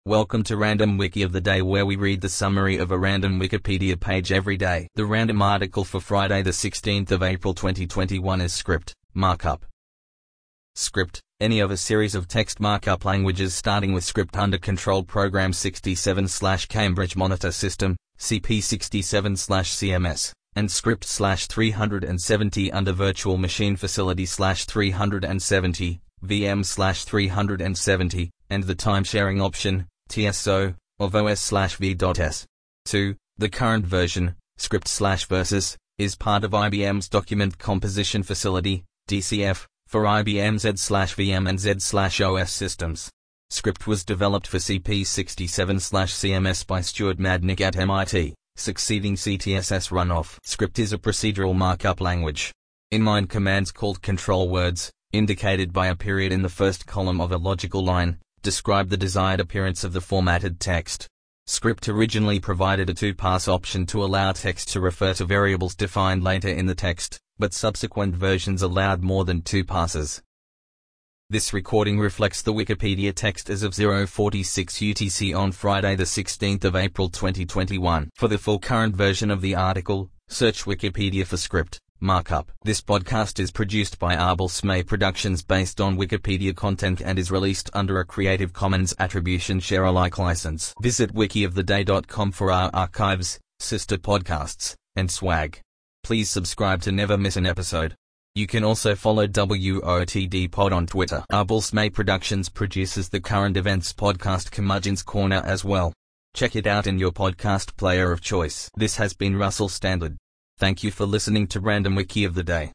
Welcome to Random Wiki of the Day, where we read the summary of a random Wikipedia page every day. The random article for Friday the 16th of April 2021 is script, markup. Script, any of a series of text markup languages starting with script under Control Program 67/Cambridge Monitor System, CP67/CMS, and script /370 under Virtual Machine Facility /370, VM/370, and the time-sharing option, TSO, of OS/v.s. 2. The current version, script/versus, is part of IBM's Document Composition Facility, DCF, for IBM Z/VM and Z/OS systems. Script was developed for CP67/CMS by Stuart Madnick at MIT, succeeding CTSS runoff. Script is a procedural markup language. Inline commands called control words, indicated by a period in the first column of a logical line, describe the desired appearance of the formatted text. Script originally provided a two-pass option to allow text to refer to variables defined later in the text, but subsequent versions allowed more than two passes. This recording reflects the Wikipedia text as of 0:46 UTC on Friday the 16th of April 2021. For the full current version of the article, search Wikipedia for script, markup. This podcast is produced by Arbel Smay Productions based on Wikipedia content and is released under a Creative Commons Attribution Share Alike license. Visit wikioftheday.com for our archives, sister podcasts, and swag. Please subscribe to never miss an episode. You can also follow WOTD Pod on Twitter. Arbel Smay Productions produces the current events podcast Curmudgeon's Corner as well. Check it out in your podcast player of choice. This has been Russell Standard. Thank you for listening to Random Wiki of the Day.